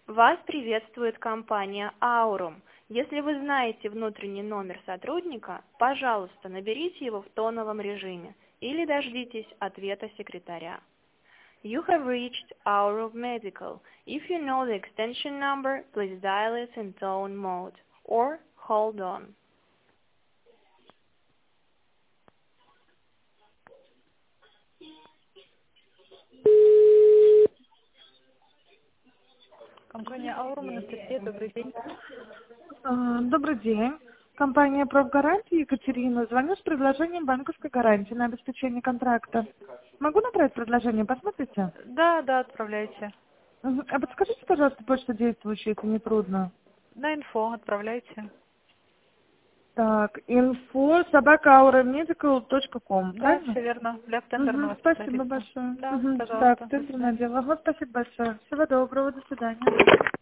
Вас приветствует компания Aurum. Если вы знаете внутренний номер сотрудника, пожалуйста, наберите его в тоновом режиме или дождитесь ответа секретаря. You have reached Aurum Medical. If you know the extension number, please dial it in tone mode or hold on. Компания Aurum, Анастасия, добрый день. Добрый день. Компания «Профгарантия», Екатерина. Звоню с предложением банковской гарантии на обеспечение контракта. Могу набрать предложение, посмотрите? Да, отправляйте. А подскажите, пожалуйста, почту действующую, если не трудно. На инфо отправляйте. Так, info@auramedical.com, Да, правильно? все верно. Для тендерного Спасибо специалиста. большое. Да, Так, пожалуйста. До центр свидания. надела. Спасибо большое. Всего доброго, до свидания.